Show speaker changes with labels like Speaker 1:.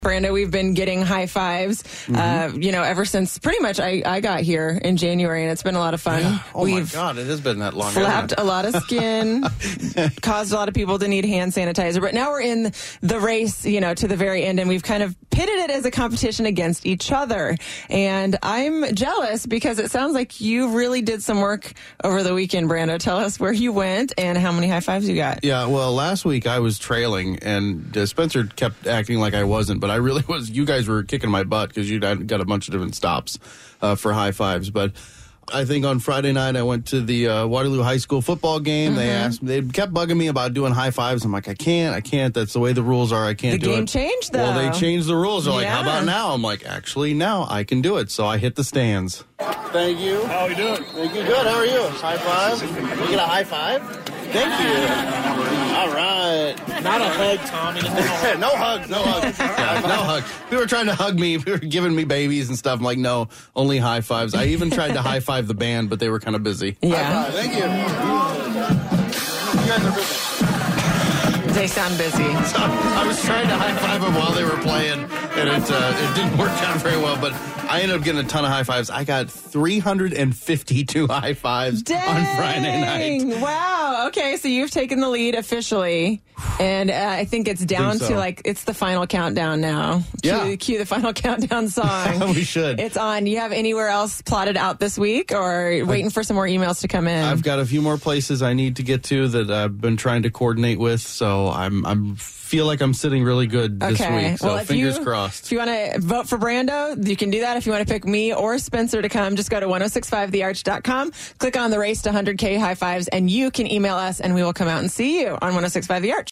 Speaker 1: Brando, we've been getting high fives, ever since pretty much I got here in January, and it's been a lot of fun.
Speaker 2: Yeah. Oh,
Speaker 1: we've
Speaker 2: my God, it has been that long.
Speaker 1: flapped a lot of skin, caused a lot of people to need hand sanitizer. But now we're in the race, to the very end, and we've kind of pitted it as a competition against each other. And I'm jealous because it sounds like you really did some work over the weekend, Brando. Tell us where you went and how many high fives you got.
Speaker 2: Yeah, well, last week I was trailing, and Spencer kept acting like I wasn't, but I really was. You guys were kicking my butt because you got a bunch of different stops for high fives. But I think on Friday night I went to the Waterloo High School football game. They kept bugging me about doing high fives. I'm like, I can't. That's the way the rules are. I can't do it.
Speaker 1: The game changed, though.
Speaker 2: Well, they changed the rules. They're like, how about now? I'm like, actually, now I can do it. So I hit the stands. Thank you.
Speaker 3: How are you doing?
Speaker 2: Thank you. Good. How are you? High five. You get a high five? Thank you. All right.
Speaker 3: Not a hug, Tommy.
Speaker 2: No hug. No hug. People were trying to hug me. People were giving me babies and stuff. I'm like, no, only high fives. I even tried to high five the band, but they were kind of busy.
Speaker 1: Yeah.
Speaker 2: High five. Thank you. You guys are busy.
Speaker 1: They sound busy.
Speaker 2: So I was trying to high five them while they were playing, and it didn't work out very well, but I ended up getting a ton of high fives. I got 352 high fives on Friday night.
Speaker 1: Wow. Okay, so you've taken the lead officially, and I think it's down to it's the final countdown now.
Speaker 2: Yeah.
Speaker 1: Cue the final countdown song.
Speaker 2: We should.
Speaker 1: It's on. You have anywhere else plotted out this week, or waiting for some more emails to come in?
Speaker 2: I've got a few more places I need to get to that I've been trying to coordinate with, so I'm feel like I'm sitting really good this week. So fingers crossed.
Speaker 1: If you want to vote for Brando, you can do that. If you want to pick me or Spencer to come, just go to 1065thearch.com, click on the race to 100K high fives, and you can email us, and we will come out and see you on 1065 The Arch.